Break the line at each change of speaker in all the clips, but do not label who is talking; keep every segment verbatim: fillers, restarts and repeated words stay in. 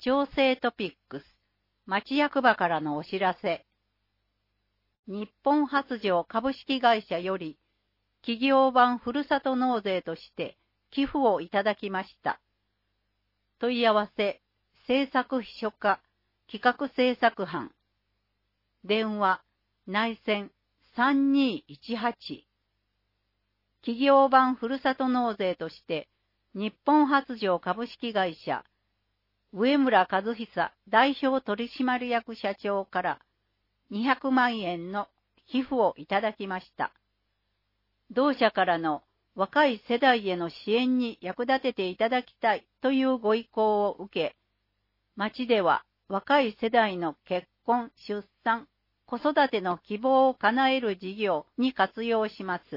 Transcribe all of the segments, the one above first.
調整トピックス、町役場からのお知らせ。日本発情株式会社より、企業版ふるさと納税として寄付をいただきました。問い合わせ、政策秘書課、企画政策班。電話、内線さんにいちはち。企業版ふるさと納税として、日本発情株式会社、上村和久代表取締役社長からにひゃくまんえんの寄付をいただきました。同社からの若い世代への支援に役立てていただきたいというご意向を受け、町では若い世代の結婚、出産、子育ての希望を叶える事業に活用します。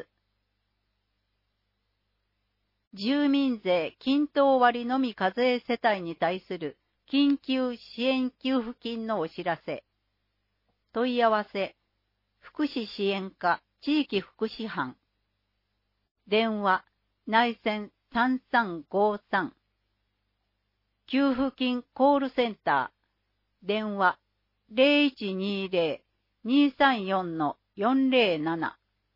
住民税均等割のみ課税世帯に対する緊急支援給付金のお知らせ。問い合わせ、福祉支援課地域福祉班。電話、内線さんさんごさん。給付金コールセンター。電話、ゼロいちにゼロ にさんよん よんゼロなな。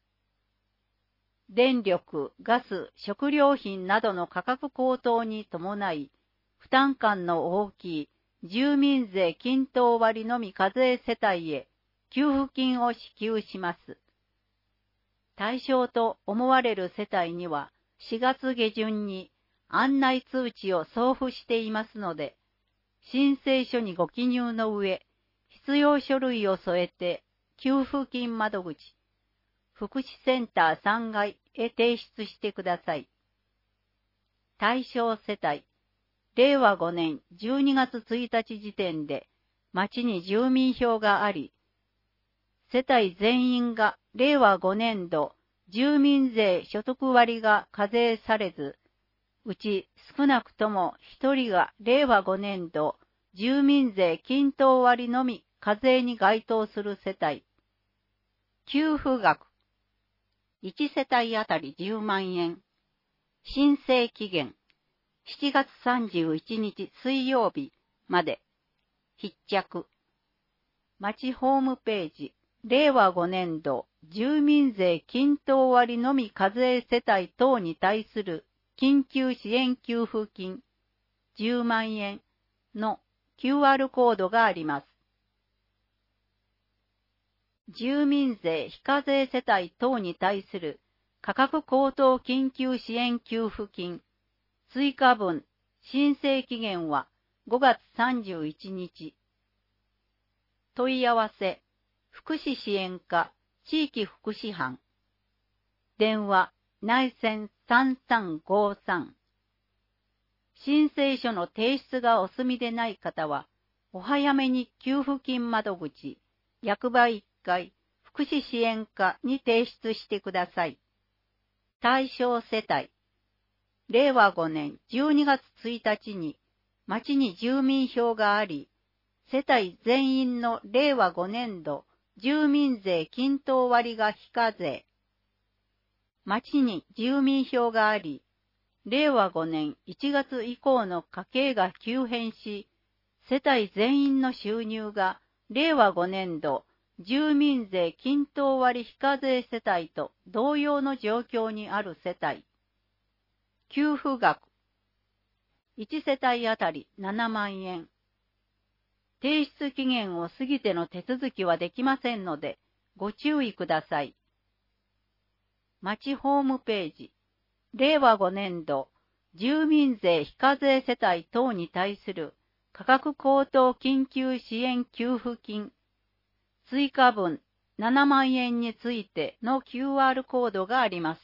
電力、ガス、食料品などの価格高騰に伴い、負担感の大きい住民税均等割のみ課税世帯へ給付金を支給します。対象と思われる世帯にはしがつ下旬に案内通知を送付していますので、申請書にご記入の上、必要書類を添えて給付金窓口、福祉センターさんがいへ提出してください。対象世帯、れいわごねんじゅうにがつついたち時点で町に住民票があり、世帯全員がれいわごねんど住民税所得割が課税されず、うち少なくともひとりがれいわごねんど住民税均等割のみ課税に該当する世帯。給付額、いち世帯あたりじゅうまんえん。申請期限、しちがつさんじゅういちにち水曜日まで。必着。町ホームページ、れいわごねんど住民税均等割のみ課税世帯等に対する緊急支援給付金じゅうまんえんの キューアール コードがあります。住民税非課税世帯等に対する価格高騰緊急支援給付金追加分申請期限はごがつさんじゅういちにち。問い合わせ、福祉支援課地域福祉班。電話、内線さんさんごさん。申請書の提出がお済みでない方は、お早めに給付金窓口、役場いっかい、福祉支援課に提出してください。対象世帯、れいわごねんじゅうにがつついたちに町に住民票があり、世帯全員のれいわごねんど住民税均等割が非課税。町に住民票があり、れいわごねんいちがつ以降の家計が急変し、世帯全員の収入がれいわごねんど住民税均等割非課税世帯と同様の状況にある世帯。給付額、いち世帯あたりななまんえん。提出期限を過ぎての手続きはできませんので、ご注意ください。町ホームページ、れいわごねんど住民税非課税世帯等に対する価格高騰緊急支援給付金追加分ななまんえんについての キューアール コードがあります。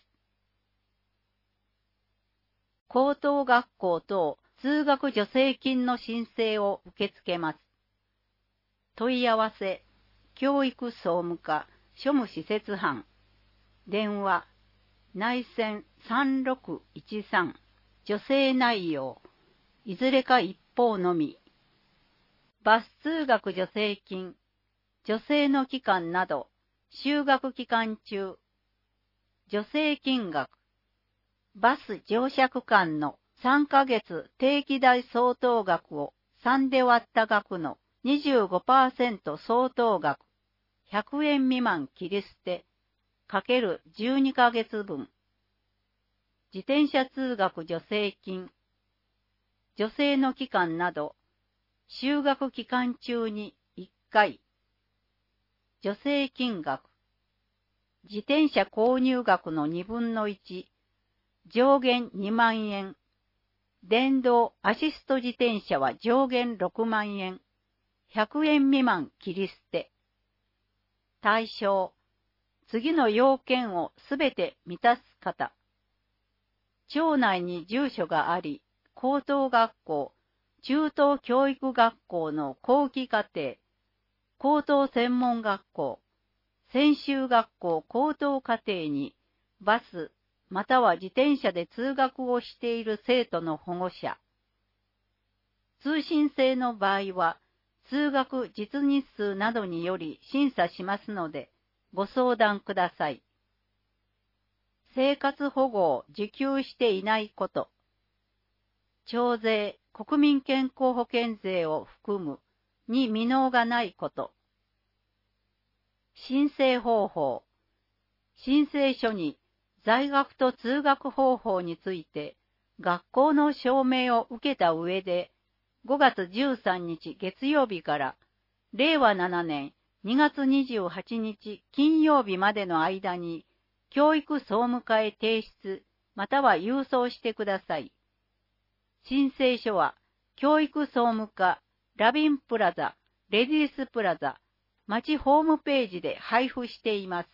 高等学校等通学助成金の申請を受け付けます。問い合わせ、教育総務課庶務施設班。電話、内線さんろくいちさん。助成内容、いずれか一方のみ。バス通学助成金、助成の期間など、就学期間中。助成金額、バス乗車区間のさんかげつ定期代相当額をさんで割った額の にじゅうごパーセント 相当額ひゃくえん未満切り捨てかけるじゅうにかげつぶん。自転車通学助成金、助成の期間など、就学期間中にいっかい。助成金額、自転車購入額のにぶんのいち、上限にまんえん。電動アシスト自転車は上限ろくまんえん。ひゃくえん未満切り捨て。対象、次の要件をすべて満たす方。町内に住所があり、高等学校、中等教育学校の後期課程、高等専門学校、専修学校高等課程にバスまたは自転車で通学をしている生徒の保護者。通信制の場合は、通学実日数などにより審査しますので、ご相談ください。生活保護を受給していないこと。徴税、国民健康保険税を含むに未納がないこと。申請方法。申請書に在学と通学方法について学校の証明を受けた上で、ごがつじゅうさんにち月曜日かられいわななねんにがつにじゅうはちにち金曜日までの間に教育総務課へ提出または郵送してください。申請書は教育総務課ラビンプラザ、レディースプラザ、町ホームページで配布しています。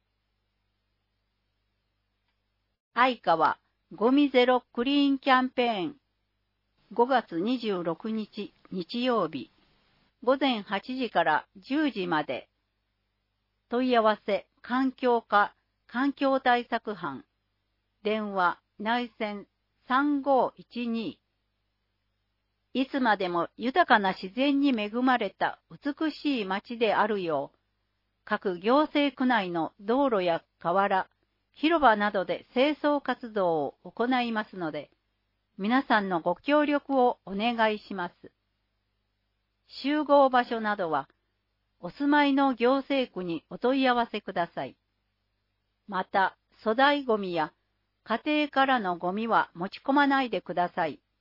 愛川ゴミゼロクリーンキャンペーンごがつにじゅうろくにち日曜日ごぜんはちじからじゅうじまで。問い合わせ環境課環境対策班電話内線さんごいちに。いつまでも豊かな自然に恵まれた美しい町であるよう、各行政区内の道路や河原、広場などで清掃活動を行いますので、皆さんのご協力をお願いします。集合場所などは、お住まいの行政区にお問い合わせください。また、粗大ごみや家庭からのごみは持ち込まないでください。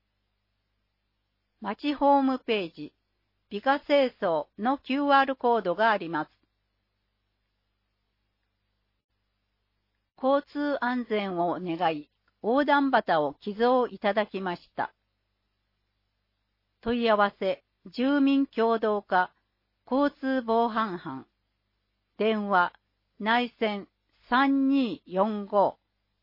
町ホームページ、美化清掃の キューアール コードがあります。交通安全を願い、横断旗を寄贈いただきました。問い合わせ、住民協同課、交通防犯班。電話、内線さんにーよんご。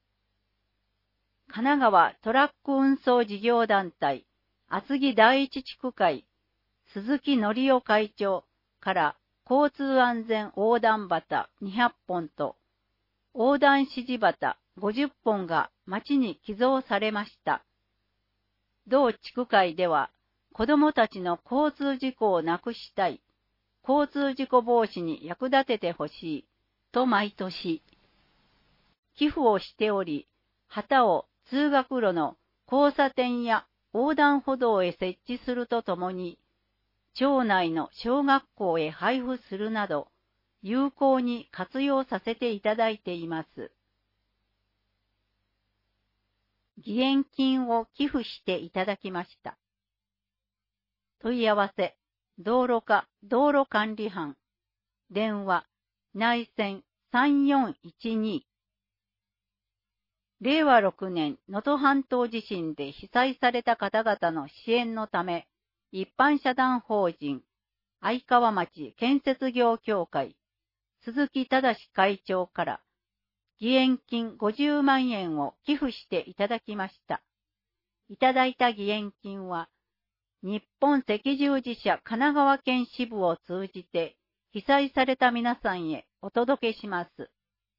神奈川トラック運送事業団体、厚木第一地区会、鈴木則夫会長から交通安全横断旗にひゃっぽんと、横断指示旗ごじゅっぽんが町に寄贈されました。同地区会では、子どもたちの交通事故をなくしたい、交通事故防止に役立ててほしい、と毎年、寄付をしており、旗を通学路の交差点や横断歩道へ設置するとともに、町内の小学校へ配布するなど、有効に活用させていただいています。義援金を寄付していただきました。問い合わせ、道路課道路管理班、電話、内線さんよんいちに。れいわろくねん能登半島地震で被災された方々の支援のため、一般社団法人、愛川町建設業協会、鈴木忠会長から、義援金ごじゅうまんえんを寄付していただきました。いただいた義援金は、日本赤十字社神奈川県支部を通じて、被災された皆さんへお届けします。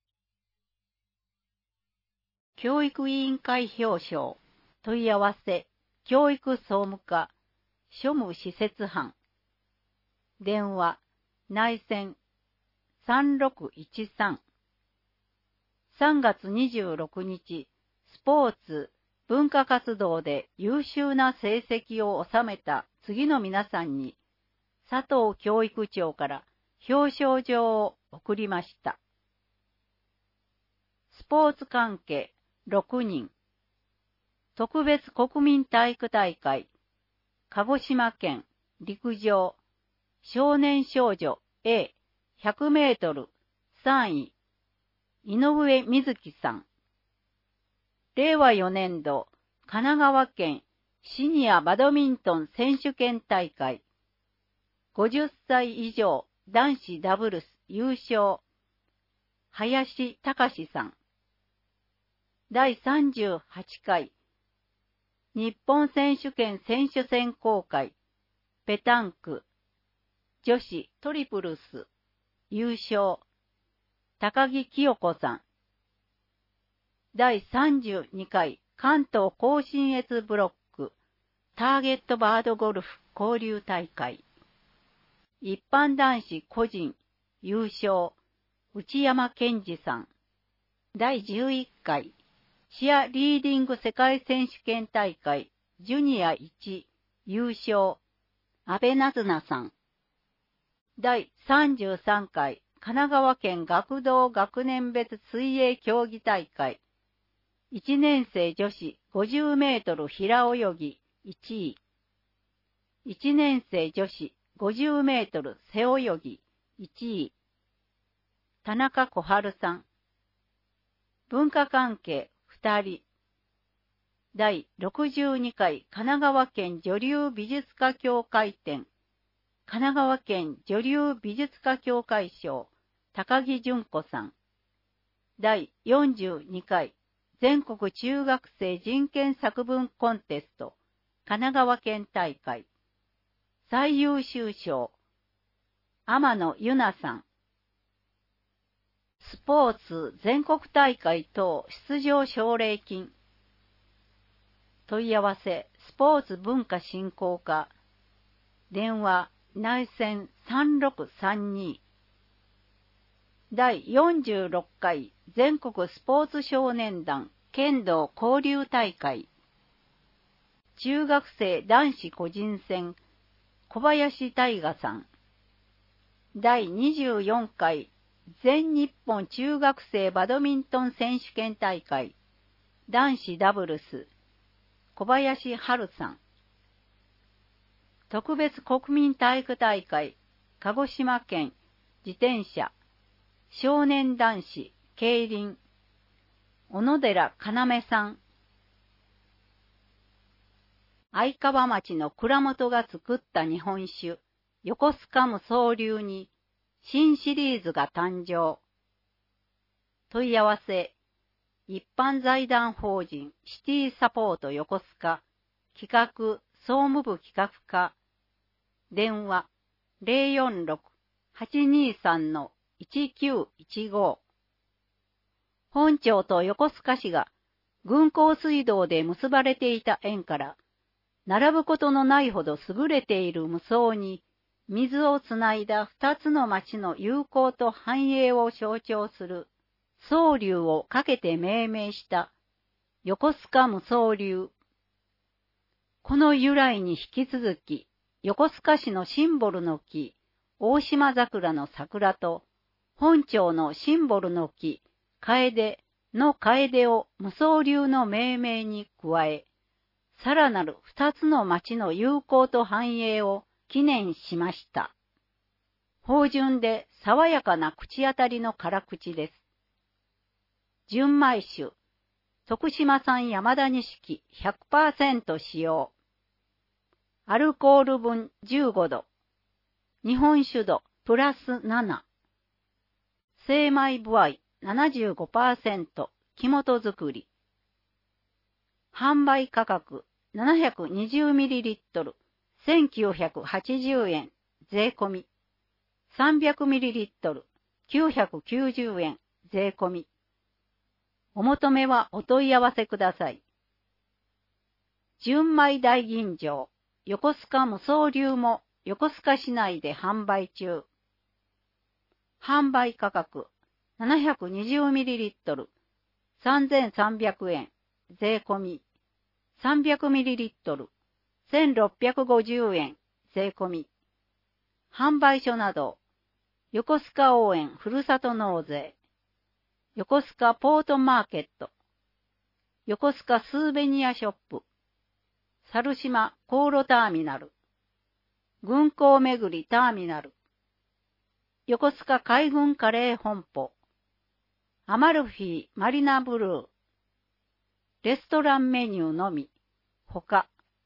教育委員会表彰、問い合わせ、教育総務課、庶務施設班。電話、内線さんろくいちさん。さんがつにじゅうろくにち、スポーツ、 文化活動で優秀な成績を収めた次の皆さんに、佐藤教育長から表彰状を送りました。スポーツ関係ろくにん。特別国民体育大会、鹿児島県陸上、少年少女 エーひゃくメートルさんい、井上瑞希さん。れいわよねんど、神奈川県シニアバドミントン選手権大会、ごじゅっさい以上男子ダブルス優勝、林隆さん。だいさんじゅうはちかい、日本選手権選手選考会、ペタンク、女子トリプルス優勝、高木清子さん。だいさんじゅうにかい関東甲信越ブロックターゲットバードゴルフ交流大会。一般男子個人優勝、内山健二さん。だいじゅういっかいチアリーディング世界選手権大会ジュニアいち優勝、安倍なずなさん。だいさんじゅうさんかい神奈川県学童学年別水泳競技大会いちねんせい女子ごじゅうメートル平泳ぎいちい、いちねんせい女子ごじゅうメートル背泳ぎいちい、田中小春さん。文化関係ふたり。だいろくじゅうにかい神奈川県女流美術家協会展、神奈川県女流美術家協会賞、高木純子さん。だいよんじゅうにかい全国中学生人権作文コンテスト、神奈川県大会。最優秀賞、天野由奈さん。スポーツ全国大会等出場奨励金。問い合わせ、スポーツ文化振興課。電話、内線さんろくさんに。だいよんじゅうろっかい全国スポーツ少年団剣道交流大会。中学生男子個人戦、小林大我さん。だいにじゅうよんかい全日本中学生バドミントン選手権大会、男子ダブルス、小林春さん。特別国民体育大会、鹿児島県自転車、少年男子、競輪、小野寺要さん。相川町の蔵元が作った日本酒、横須賀無双流に新シリーズが誕生。問い合わせ、一般財団法人シティサポート横須賀企画総務部企画課。電話 ゼロよんろく はちにさん いちきゅういちご。本町と横須賀市が軍港水道で結ばれていた縁から、並ぶことのないほど優れている無双に、水をつないだ二つの町の友好と繁栄を象徴する、双流をかけて命名した横須賀無双流。この由来に引き続き、横須賀市のシンボルの木、大島桜の桜と、本町のシンボルの木、楓の楓を無双流の命名に加え、さらなる二つの町の友好と繁栄を記念しました。芳醇で爽やかな口当たりの辛口です。純米酒、徳島産山田錦 ひゃくパーセント 使用。アルコール分じゅうごど。日本酒度プラスなな。精米部合 ななじゅうごパーセント 木元作り。販売価格 ななひゃくにじゅうミリリットル せんきゅうひゃくはちじゅうえん税込み。さんびゃくミリリットル きゅうひゃくきゅうじゅうえん税込み。お求めはお問い合わせください。純米大吟醸、横須賀無双流も横須賀市内で販売中。販売価格 ななひゃくにじゅうミリリットル さんぜんさんびゃくえん税込み。 さんびゃくミリリットル、せんろっぴゃくごじゅうえん、税込み。販売所など、横須賀応援ふるさと納税、横須賀ポートマーケット、横須賀スーベニアショップ、猿島航路ターミナル、軍港めぐりターミナル、横須賀海軍カレー本舗、アマルフィマリナブルー、レストランメニューのみ、ほか。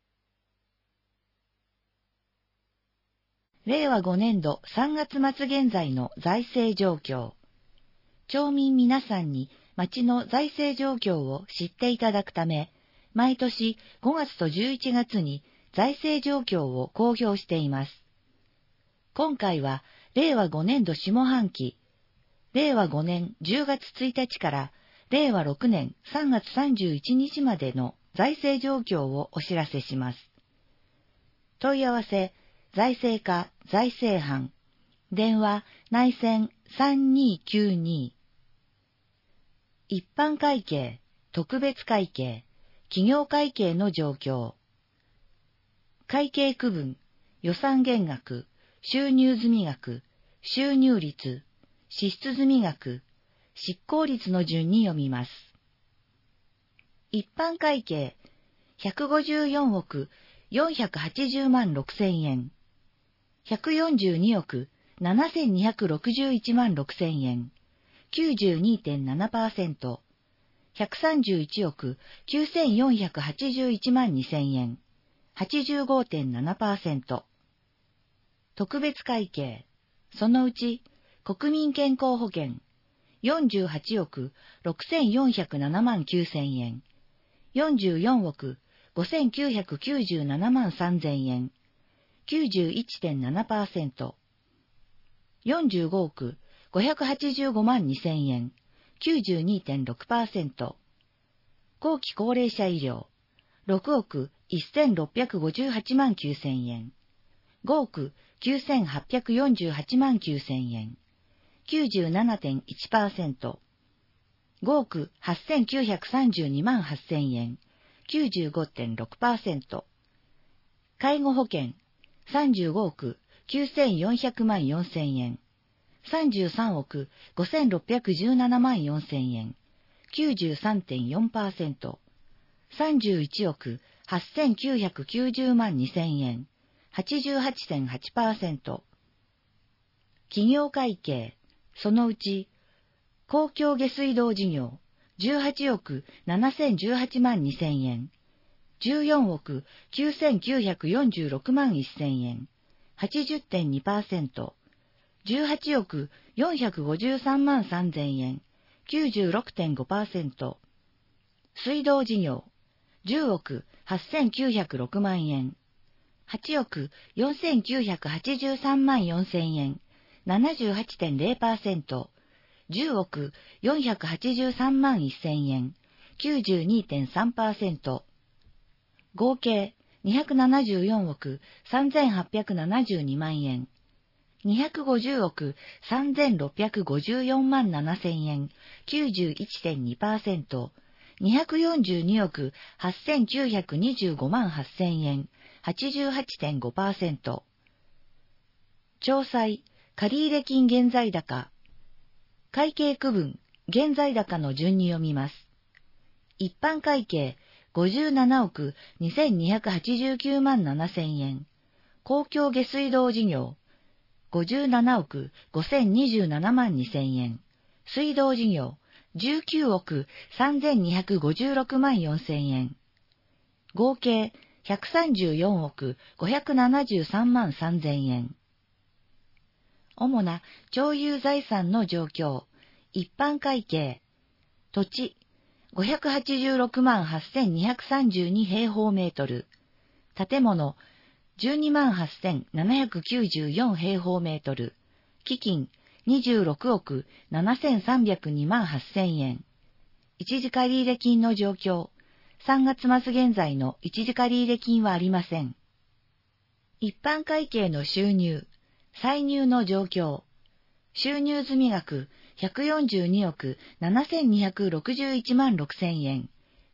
れいわごねんどさんがつ末現在の財政状況。町民皆さんに町の財政状況を知っていただくため、毎年ごがつとじゅういちがつに財政状況を公表しています。今回はれいわごねんど下半期、れいわごねんじゅうがつついたちかられいわろくねんさんがつさんじゅういちにちまでの財政状況をお知らせします。問い合わせ、財政課財政班、電話内線さんにーきゅうに。一般会計、特別会計、企業会計の状況。会計区分、予算減額、収入済額、収入率、支出済額、執行率の順に読みます。一般会計、ひゃくごじゅうよんおくよんひゃくはちじゅうまんろくせんえん。ひゃくよんじゅうにおくななせんにひゃくろくじゅういちまんろくせんえん、きゅうじゅうにてんななパーセント、ひゃくさんじゅういちおくきゅうせんよんひゃくはちじゅういちまんにせんえん、はちじゅうごてんななパーセント。特別会計、そのうち国民健康保険、よんじゅうはちおくろくせんよんひゃくななまんきゅうせんえん、よんじゅうよんおくごせんきゅうひゃくきゅうじゅうななまんさんぜんえん、きゅうじゅういちてんななパーセント、よんじゅうごおくごひゃくはちじゅうごまんにせんえん、きゅうじゅうにてんろくパーセント、後期高齢者医療、ろくおくせんろっぴゃくごじゅうはちまんきゅうせんえん、ごおくきゅうせんはっぴゃくよんじゅうはちまんきゅうせんえん、きゅうじゅうななてんいちパーセント、ごおくはっせんきゅうひゃくさんじゅうにまんはっせんえん、きゅうじゅうごてんろくパーセント、介護保険、さんじゅうごおくきゅうせんよんひゃくまんよんせんえん、さんじゅうさんおくごせんろっぴゃくじゅうななまんよんせんえん、きゅうじゅうさんてんよんパーセント、さんじゅういちおくはっせんきゅうひゃくきゅうじゅうまんにせんえん、はちじゅうはちてんはちパーセント。企業会計、そのうち、公共下水道事業、じゅうはちおくななせんじゅうはちまんにせんえん、じゅうよんおくきゅうせんきゅうひゃくよんじゅうろくまんせんえん、はちじゅってんにパーセント、じゅうはちおくよんひゃくごじゅうさんまんさんぜんえん、きゅうじゅうろくてんごパーセント、水道事業、じゅうおくはっせんきゅうひゃくろくまんえん、はちおくよんせんきゅうひゃくはちじゅうさんまんよんせんえん、ななじゅうはちてんぜろパーセント、じゅうおくよんひゃくはちじゅうさんまんせんえん、きゅうじゅうにてんさんパーセント、合計にひゃくななじゅうよんおくさんぜんはっぴゃくななじゅうにまんえん、にひゃくごじゅうおくさんぜんろっぴゃくごじゅうよんまんななせんえん、きゅうじゅういちてんにパーセント、にひゃくよんじゅうにおくはっせんきゅうひゃくにじゅうごまんはっせんえん、はちじゅうはちてんごパーセント。調債、借入金現在高。会計区分、現在高の順に読みます。一般会計、ごじゅうななおくにせんにひゃくはちじゅうきゅうまんななせんえん。公共下水道事業、ごじゅうななおくごせんにじゅうななまんにせんえん。水道事業、じゅうきゅうおくさんぜんにひゃくごじゅうろくまんよんせんえん。合計ひゃくさんじゅうよんおくごひゃくななじゅうさんまんさんぜんえん。主な町有財産の状況、一般会計、土地、ごひゃくはちじゅうろくまんはっせんにひゃくさんじゅうにへいほうメートル、建物、じゅうにまんはっせんななひゃくきゅうじゅうよんへいほうメートル、基金、にじゅうろくおくななせんさんびゃくにまんはっせんえん。一時借入金の状況、さんがつ末現在の一時借入金はありません。一般会計の収入、歳入の状況、収入済額ひゃくよんじゅうにおくななせんにひゃくろくじゅういちまんろくせんえん、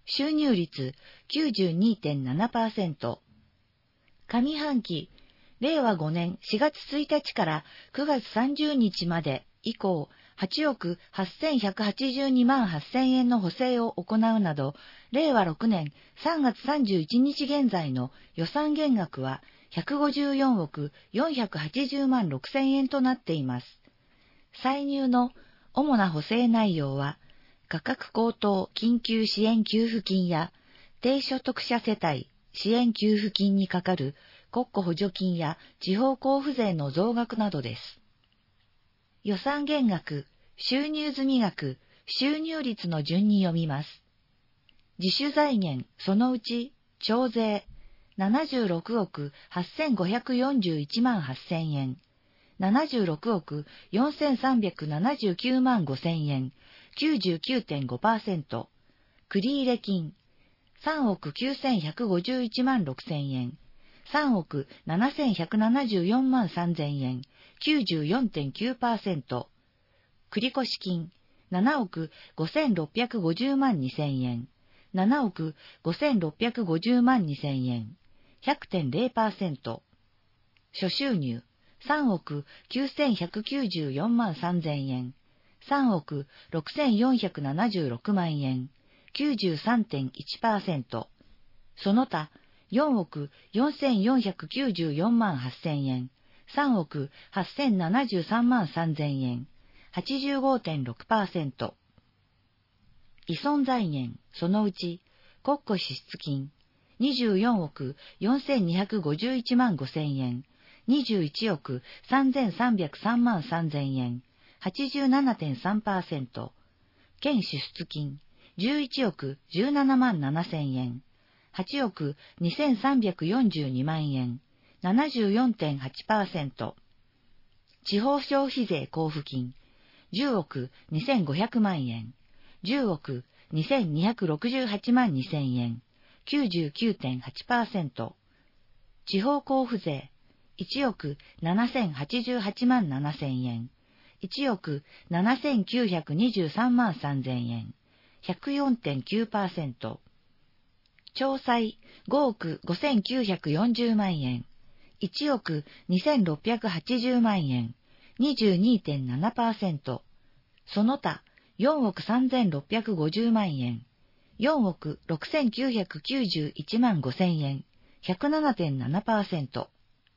収入率 きゅうじゅうにてんななパーセント。上半期、れいわごねんしがつついたちからくがつさんじゅうにちまで以降、はちおくはっせんひゃくはちじゅうにまんはっせんえんの補正を行うなど、れいわろくねんさんがつさんじゅういちにち現在の予算減額はひゃくごじゅうよんおくよんひゃくはちじゅうまんろくせんえんとなっています。歳入の主な補正内容は、価格高騰緊急支援給付金や低所得者世帯支援給付金にかかる国庫補助金や地方交付税の増額などです。予算減額、収入済み額、収入率の順に読みます。自主財源、そのうち、徴税、ななじゅうろくおくはっせんごひゃくよんじゅういちまんはっせんえん、ななじゅうろくおくよんせんさんびゃくななじゅうきゅうまんごせんえん、きゅうじゅうきゅうてんごパーセント、繰入金、さんおくきゅうせんひゃくごじゅういちまんろくせんえん、さんおくななせんひゃくななじゅうよんまんさんぜんえん、きゅうじゅうよんてんきゅうパーセント、繰越金、ななおくごせんろっぴゃくごじゅうまんにせんえん、ななおくごせんろっぴゃくごじゅうまんにせんえん、ひゃくてんぜろパーセント、諸収入、さんおくきゅうせんひゃくきゅうじゅうよんまんさんぜんえん、さんおくろくせんよんひゃくななじゅうろくまんえん、きゅうじゅうさんてんいちパーセント、その他、よんおくよんせんよんひゃくきゅうじゅうよんまんはっせんえん、さんおくはっせんななじゅうさんまんさんぜんえん、はちじゅうごてんろくパーセント。依存財源、そのうち、国庫支出金、にじゅうよんおくよんせんにひゃくごじゅういちまんごせんえん、にじゅういちおくさんぜんさんびゃくさんまんさんぜんえん、はちじゅうななてんさんパーセント。県支出金、じゅういちおくじゅうななまんななせんえん、はちおくにせんさんびゃくよんじゅうにまんえん、ななじゅうよんてんはちパーセント。地方消費税交付金、じゅうおくにせんごひゃくまんえん、じゅうおくにせんにひゃくろくじゅうはちまんにせんえん、きゅうじゅうきゅうてんはちパーセント。地方交付税、いちおくななせんはちじゅうはちまんななせんえん、いちおくななせんきゅうひゃくにじゅうさんまんさんぜんえん、ひゃくよんてんきゅうパーセント。徴歳ごおくごせんきゅうひゃくよんじゅうまんえん、いちおくにせんろっぴゃくはちじゅうまんえん、にじゅうにてんななパーセント。その他、よんおくさんぜんろっぴゃくごじゅうまんえん、よんおくろくせんきゅうひゃくきゅうじゅういちまんごせんえん、ひゃくななてんななパーセント。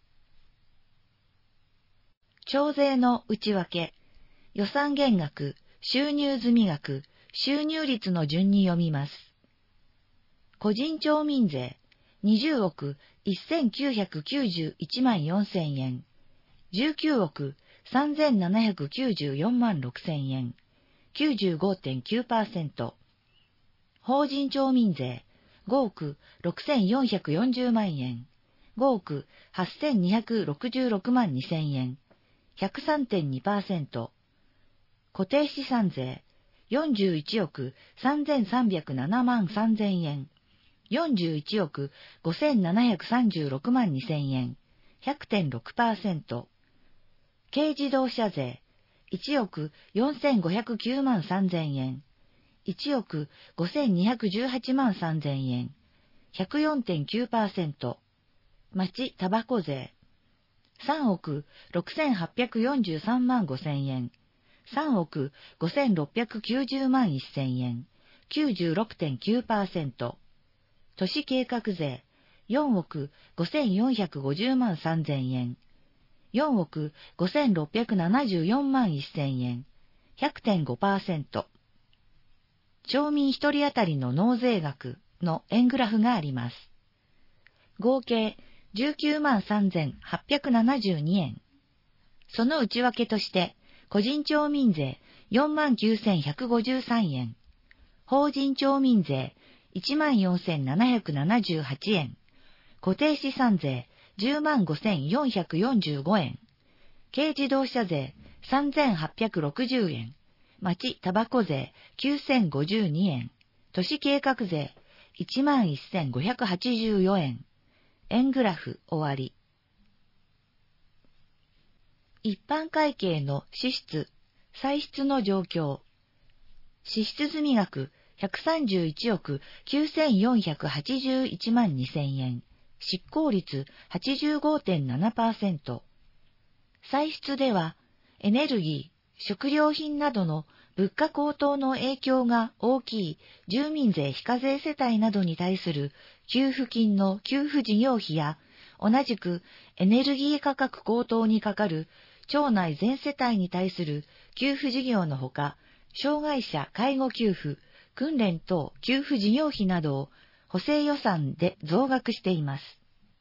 徴税の内訳、予算減額、収入済み額、収入率の順に読みます。個人町民税、にじゅうおくせんきゅうひゃくきゅうじゅういちまんよんせんえん、じゅうきゅうおくさんぜんななひゃくきゅうじゅうよんまんろくせんえん、きゅうじゅうごてんきゅうパーセント。法人町民税、ごおくろくせんよんひゃくよんじゅうまんえん、ごおくはっせんにひゃくろくじゅうろくまんにせんえん、ひゃくさんてんにパーセント。固定資産税、よんじゅういちおくさんぜんさんびゃくななまんさんぜんえん、よんじゅういちおくごせんななひゃくさんじゅうろくまんにせんえん、ひゃくてんろくパーセント。軽自動車税、いちおくよんせんごひゃくきゅうまんさんぜんえん、いちおくごせんにひゃくじゅうはちまんさんぜんえん、ひゃくよんてんきゅうパーセント。町たばこ税、さんおくろくせんはっぴゃくよんじゅうさんまんごせんえん、さんおくごせんろっぴゃくきゅうじゅうまんせんえん、きゅうじゅうろくてんきゅうパーセント。都市計画税、よんおくごせんよんひゃくごじゅうまんさんぜんえん、よんおくごせんろっぴゃくななじゅうよんまんせんえん、ひゃくてんごパーセント。町民一人当たりの納税額の円グラフがあります。合計じゅうきゅうまんさんぜんはっぴゃくななじゅうにえん。その内訳として、個人町民税よんまんきゅうせんひゃくごじゅうさんえん、法人町民税いちまんよんせんななひゃくななじゅうはちえん、固定資産税じゅうまんごせんよんひゃくよんじゅうごえん、軽自動車税さんぜんはっぴゃくろくじゅうえん、町たばこ税きゅうせんごじゅうにえん、都市計画税いちまんせんごひゃくはちじゅうよえん。円グラフ終わり。一般会計の支出、歳出の状況。支出済額ひゃくさんじゅういちおくきゅうせんよんひゃくはちじゅういちまんにせんえん、執行率 はちじゅうごてんななパーセント。歳出では、エネルギー、食料品などの物価高騰の影響が大きい住民税非課税世帯などに対する給付金の給付事業費や、同じくエネルギー価格高騰にかかる町内全世帯に対する給付事業のほか、障害者介護給付、訓練等給付事業費などを補正予算で増額しています。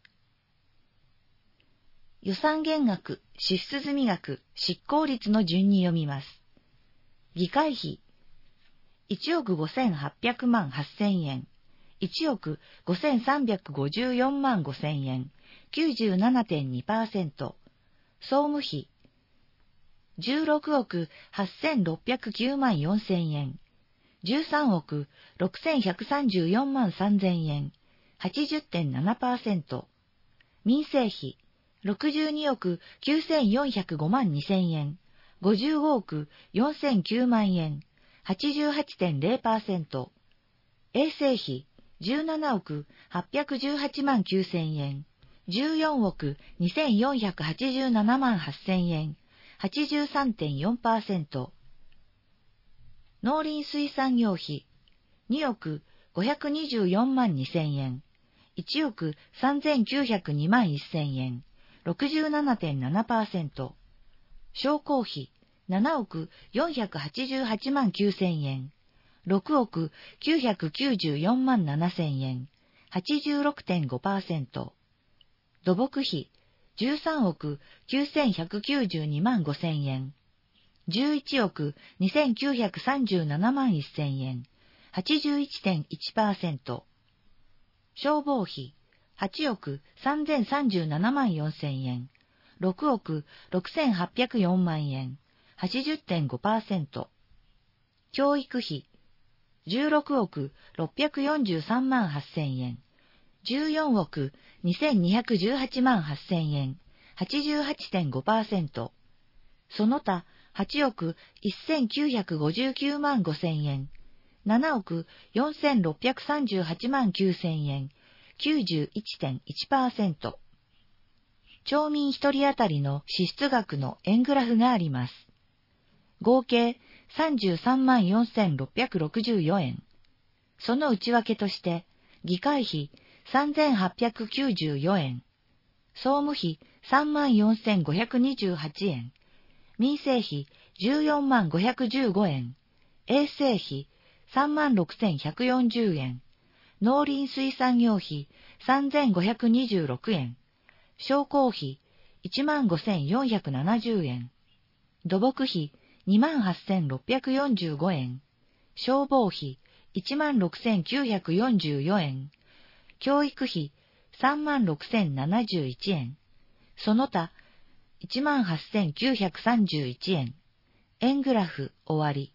予算減額、支出済額、執行率の順に読みます。議会費、いちおくごせんはっぴゃくまんはっせんえん、いちおくごせんさんびゃくごじゅうよんまんごせんえん、きゅうじゅうななてんにパーセント。総務費、じゅうろくおくはっせんろっぴゃくきゅうまんよんせんえん、じゅうさんおくろくせんひゃくさんじゅうよんまんさんぜんえん、はちじゅってんななパーセント。民生費、ろくじゅうにおくきゅうせんよんひゃくごまんにせんえん、ごじゅうごおくよんせんきゅうまんえん、はちじゅうはちてんぜろパーセント。衛生費、じゅうななおくはっぴゃくじゅうはちまんきゅうせんえん、じゅうよんおくにせんよんひゃくはちじゅうななまんはっせんえん、はちじゅうさんてんよんパーセント。農林水産業費、におくごひゃくにじゅうよんまんにせんえん、いちおくさんぜんきゅうひゃくにまんせんえん、ろくじゅうななてんななパーセント。商工費、ななおくよんひゃくはちじゅうはちまんきゅうせんえん、ろくおくきゅうひゃくきゅうじゅうよんまんななせんえん、はちじゅうろくてんごパーセント。土木費、じゅうさんおくきゅうせんひゃくきゅうじゅうにまんごせんえん、じゅういちおくにせんきゅうひゃくさんじゅうななまんせんえん、はちじゅういってんいちパーセント。消防費、はちおくさんぜんさんじゅうななまんよんせんえん、ろくおくろくせんはっぴゃくよんまんえん、はちじゅってんごパーセント。教育費、じゅうろくおくろっぴゃくよんじゅうさんまんはっせんえん、じゅうよんおくにせんにひゃくじゅうはちまんはっせんえん、はちじゅうはちてんごパーセント。その他、はちおくせんきゅうひゃくごじゅうきゅうまんごせんえん、ななおくよんせんろっぴゃくさんじゅうはちまんきゅうせんえん、きゅうじゅういってんいちパーセント。町民一人当たりの支出額の円グラフがあります。合計さんじゅうさんまんよんせんろっぴゃくろくじゅうよんえん。その内訳として、議会費さんぜんはっぴゃくきゅうじゅうよんえん、総務費さんまんよんせんごひゃくにじゅうはちえん、民生費じゅうよんまんごひゃくじゅうごえん、衛生費さんまんろくせんひゃくよんじゅうえん、農林水産業費さんぜんごひゃくにじゅうろくえん、商工費いちまんごせんよんひゃくななじゅうえん、土木費にまんはっせんろっぴゃくよんじゅうごえん、消防費いちまんろくせんきゅうひゃくよんじゅうよんえん、教育費さんまんろくせんななじゅういちえん、その他いちまんはっせんきゅうひゃくさんじゅういちえん。円グラフ終わり。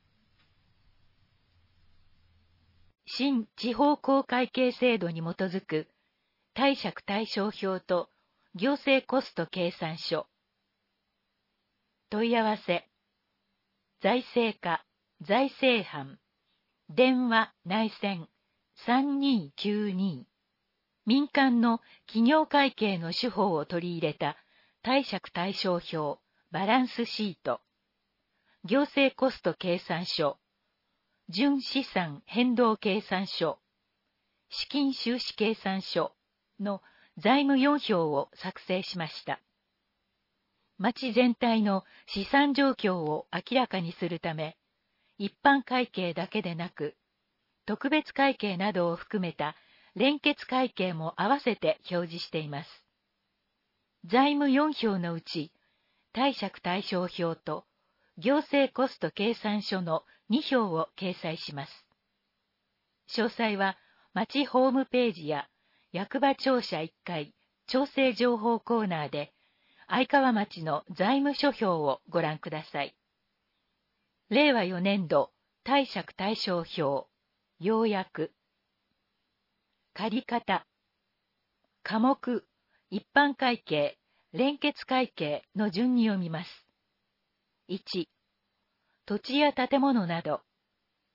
新地方公会計制度に基づく貸借対照表と行政コスト計算書。問い合わせ。財政課、財政班。電話内線さんにーきゅうに。民間の企業会計の手法を取り入れた貸借対照表、バランスシート。行政コスト計算書。純資産変動計算書、資金収支計算書の財務よんひょうを作成しました。町全体の資産状況を明らかにするため、一般会計だけでなく、特別会計などを含めた連結会計も合わせて表示しています。財務よんひょうのうち、貸借対照表と行政コスト計算書のにひょうを掲載します。詳細は町ホームページや役場庁舎いっかい調整情報コーナーで相川町の財務諸表をご覧ください。れいわよねんど貸借対照表、要約。借方。科目、一般会計、連結会計の順に読みます。いち、土地や建物など。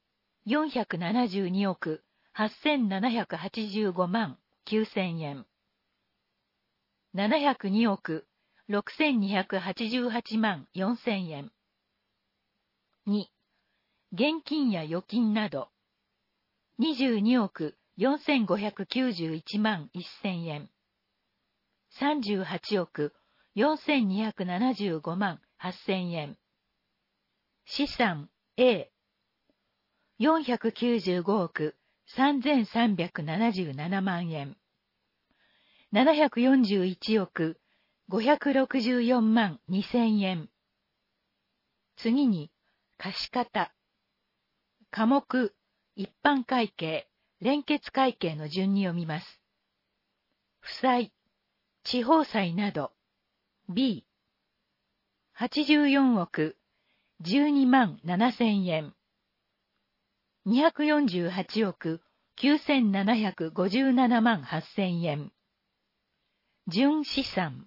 よんひゃくななじゅうにおくはっせんななひゃくはちじゅうごまんきゅうせんえん。ななひゃくにおくろくせんにひゃくはちじゅうはちまんよんせんえん。に、現金や預金など、にじゅうにおくよんせんごひゃくきゅうじゅういちまんせんえん。さんじゅうはちおくよんせんにひゃくななじゅうごまんはっせんえん。資産 A、よんひゃくきゅうじゅうごおくさんぜんさんびゃくななじゅうななまんえん。ななひゃくよんじゅういちおくごひゃくろくじゅうよんまんにせんえん。次に、貸方。科目、一般会計、連結会計の順に読みます。負債、地方債など。B、はちじゅうよんおくじゅうにまんななせんえん。にひゃくよんじゅうはちおくきゅうせんななひゃくごじゅうななまんはっせんえん。純資産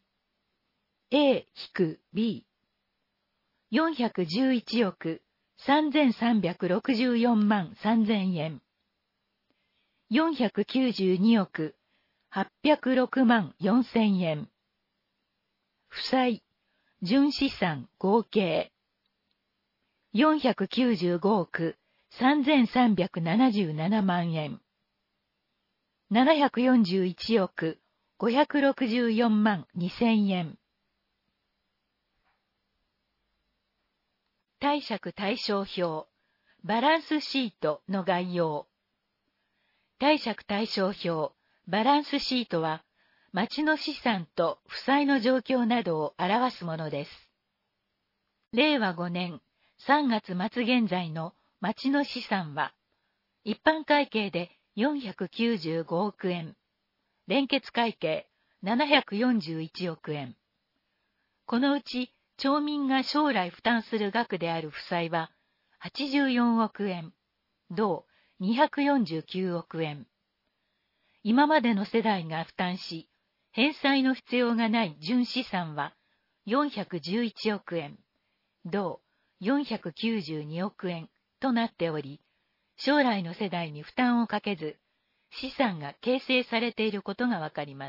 A-B、よんひゃくじゅういちおくさんぜんさんびゃくろくじゅうよんまんさんぜんえん。よんひゃくきゅうじゅうにおくはっぴゃくろくまんよんせんえん。負債、純資産合計。よんひゃくきゅうじゅうごおくさんぜんさんびゃくななじゅうななまんえん。ななひゃくよんじゅういちおくごひゃくろくじゅうよんまんにせんえん。貸借対照表、バランスシートの概要。貸借対照表、バランスシートは、町の資産と負債の状況などを表すものです。れいわごねんさんがつまつ現在の町の資産は、一般会計でよんひゃくきゅうじゅうごおくえん、連結会計ななひゃくよんじゅういちおくえん。このうち、町民が将来負担する額である負債ははちじゅうよんおくえん、同にひゃくよんじゅうきゅうおくえん。今までの世代が負担し、返済の必要がない純資産はよんひゃくじゅういちおくえん、同よんひゃくきゅうじゅうにおくえんとなっており、将来の世代に負担をかけず、資産が形成されていることがわかります。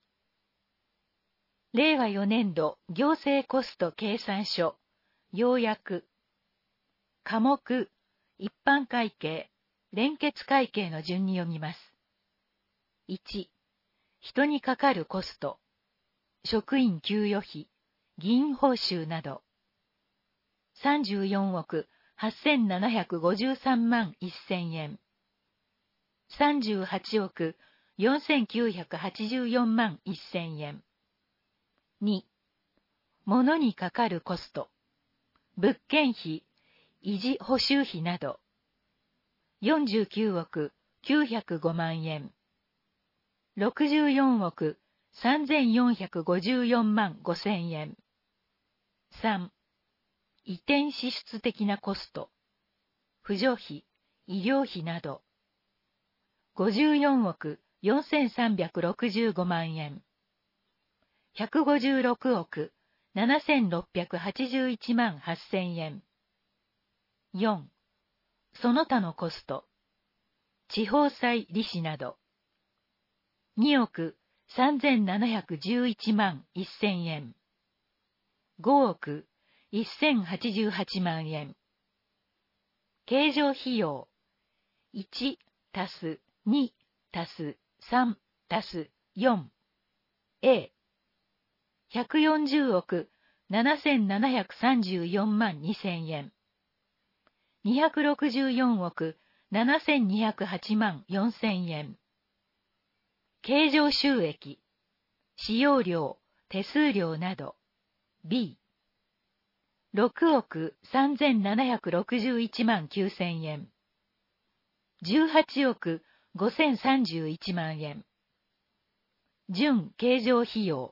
れいわよねんど行政コスト計算書、要約。科目、一般会計、連結会計の順に読みます。いち、人にかかるコスト、職員給与費、議員報酬など。さんじゅうよんおくはっせんななひゃくごじゅうさんまんせんえん。さんじゅうはちおくよんせんきゅうひゃくはちじゅうよんまんせんえん。に、物にかかるコスト、物件費、維持補修費など。よんじゅうきゅうおくきゅうひゃくごまんえん。ろくじゅうよんおくさんぜんよんひゃくごじゅうよんまんごせんえん。さん、移転支出的なコスト、扶助費、医療費など。ごじゅうよんおくよんせんさんびゃくろくじゅうごまんえん。ひゃくごじゅうろくおくななせんろっぴゃくはちじゅういちまんはっせんえん。よん、その他のコスト、地方債利子など。におくさんぜんななひゃくじゅういちまんせんえん。ごおくせんはちじゅうはちまんえん。計上費用、いちたすにたすさんたすよん。A、ひゃくよんじゅうおくななせんななひゃくさんじゅうよんまんにせんえん。にひゃくろくじゅうよんおくななせんにひゃくはちまんよんせんえん。経常収益、使用料、手数料など。B、ろくおくさんぜんななひゃくろくじゅういちまんきゅうせんえん。じゅうはちおくごせんさんじゅういちまんえん。純計上費用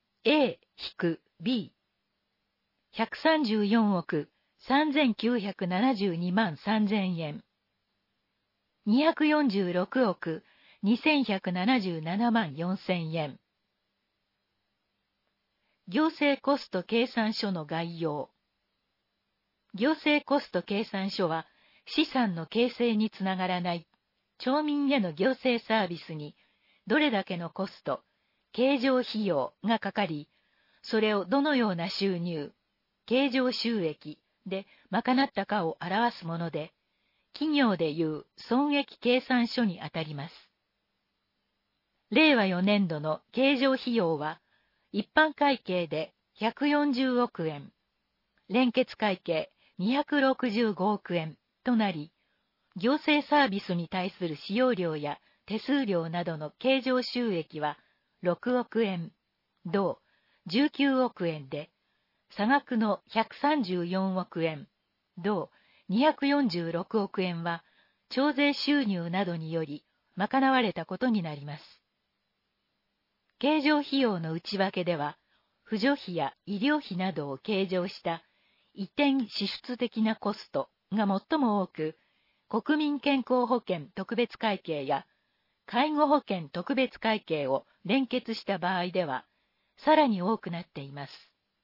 A-B、ひゃくさんじゅうよんおくさんぜんきゅうひゃくななじゅうにまんさんぜんえん。にひゃくよんじゅうろくおくにせんひゃくななじゅうななまんよんせんえん。行政コスト計算書の概要。行政コスト計算書は、 資産の形成につながらない町民への行政サービスにどれだけのコスト、経常費用がかかり、それをどのような収入、経常収益で賄ったかを表すもので、企業でいう損益計算書にあたります。れいわよねんどの経常費用は、一般会計でひゃくよんじゅうおくえん、連結会計にひゃくろくじゅうごおくえんとなり、行政サービスに対する使用料や手数料などの経常収益はろくおくえん、同じゅうきゅうおくえんで、差額のひゃくさんじゅうよんおくえん、同にひゃくよんじゅうろくおくえんは、徴税収入などにより賄われたことになります。経常費用の内訳では、扶助費や医療費などを計上した移転支出的なコストが最も多く、国民健康保険特別会計や介護保険特別会計を連結した場合では、さらに多くなっています。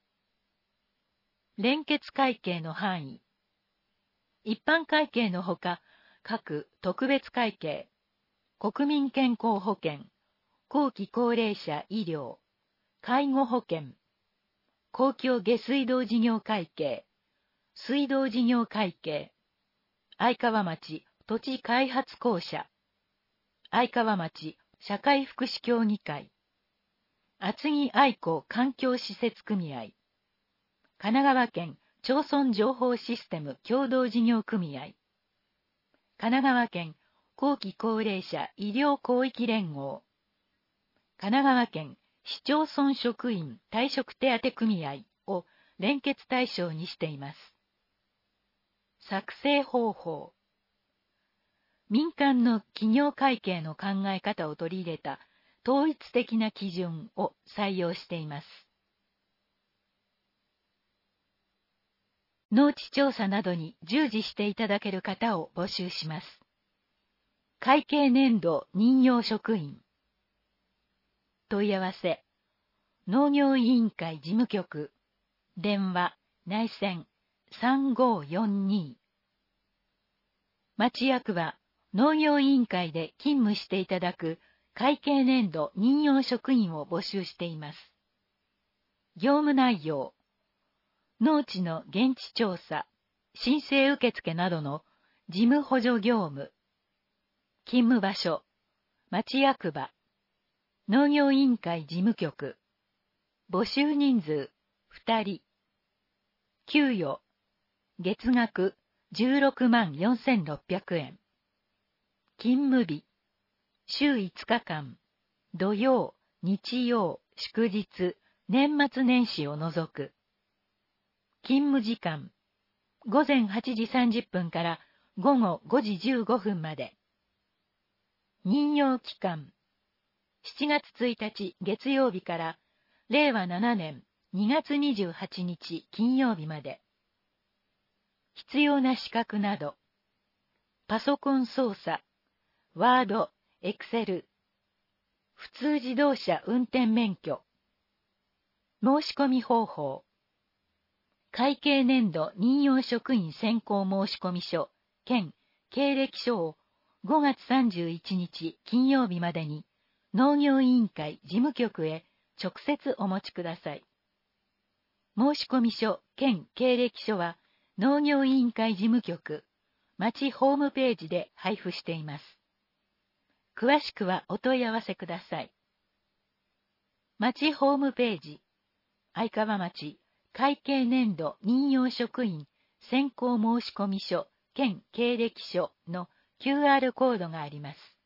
連結会計の範囲。一般会計のほか、各特別会計、国民健康保険、後期高齢者医療、介護保険、公共下水道事業会計、水道事業会計、愛川町土地開発公社、愛川町社会福祉協議会、厚木愛子環境施設組合、神奈川県町村情報システム共同事業組合、神奈川県後期高齢者医療広域連合、神奈川県市町村職員退職手当組合を連結対象にしています。作成方法。民間の企業会計の考え方を取り入れた統一的な基準を採用しています。農地調査などに従事していただける方を募集します。会計年度任用職員。問い合わせ、農業委員会事務局、電話、内線さんごーよんに。町役場、農業委員会で勤務していただく会計年度任用職員を募集しています。業務内容、農地の現地調査、申請受付などの事務補助業務。勤務場所、町役場、農業委員会事務局。募集人数、ふたり。給与、月額じゅうろくまんよんせんろっぴゃくえん。勤務日、週いつかかん、土曜、日曜、祝日、年末年始を除く。勤務時間、ごぜんはちじさんじゅっぷんからごごごじじゅうごふんまで。任用期間、しちがつついたち月曜日かられいわななねんにがつにじゅうはちにち金曜日まで。必要な資格など、パソコン操作、ワード、エクセル、普通自動車運転免許。申し込み方法、会計年度任用職員選考申込書兼経歴書をごがつさんじゅういちにち金曜日までに農業委員会事務局へ直接お持ちください。申込書兼経歴書は農業委員会事務局、町ホームページで配布しています。詳しくはお問い合わせください。町ホームページ、愛川町会計年度任用職員選考申込書兼経歴書の キューアール コードがあります。